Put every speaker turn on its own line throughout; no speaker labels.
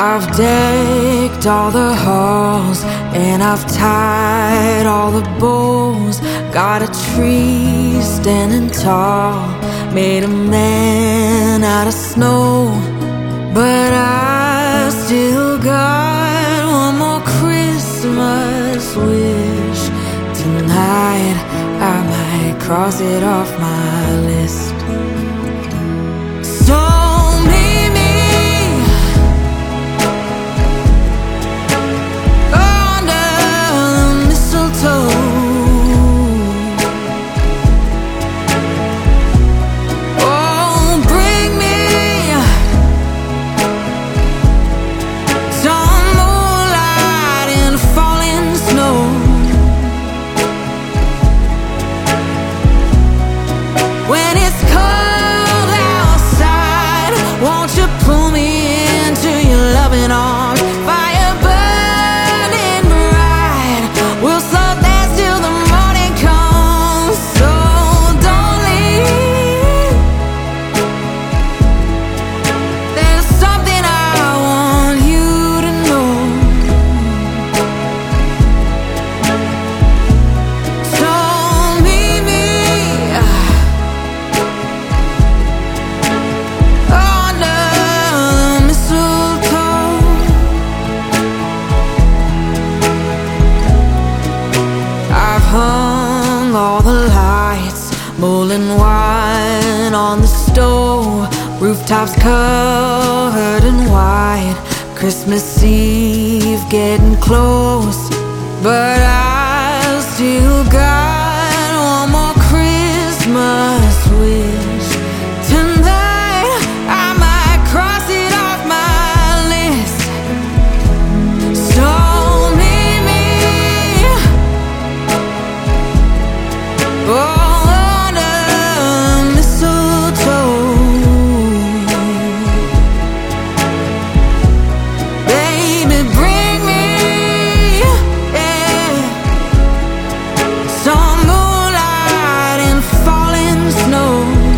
I've decked all the halls and I've tied all the bows. Got a tree standing tall, made a man out of snow. But I still got one more Christmas wish. Tonight I might cross it off my list. So meet me under the mistletoe. Oh, bring me some moonlight and falling snow. When it's cold outside, won't you pull me into your loving arms? Fire burning bright, we'll slow dance till the morning comes. So don't leave. There's something I want you to know. So meet me under the mistletoe. I've hung all the lights, mulled wine on the stove. Rooftops covered in white, Christmas Eve getting close. But I still got one more Christmas wish. Tonight I might cross it off my list. So meet me under the mistletoe. Baby, bring me some moonlight and falling snow.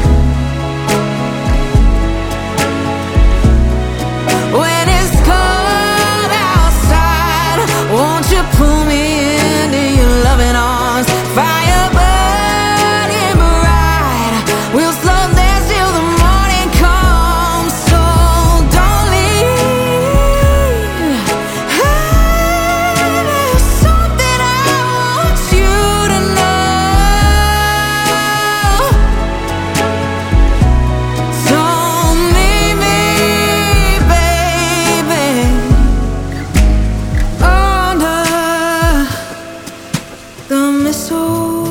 When it's cold outside, won't you pull me into your loving arms? Fire burning bright, we'll slow dance till the morning comes. So don't leave. There's something I want you to know. So meet me, baby, under the mistletoe.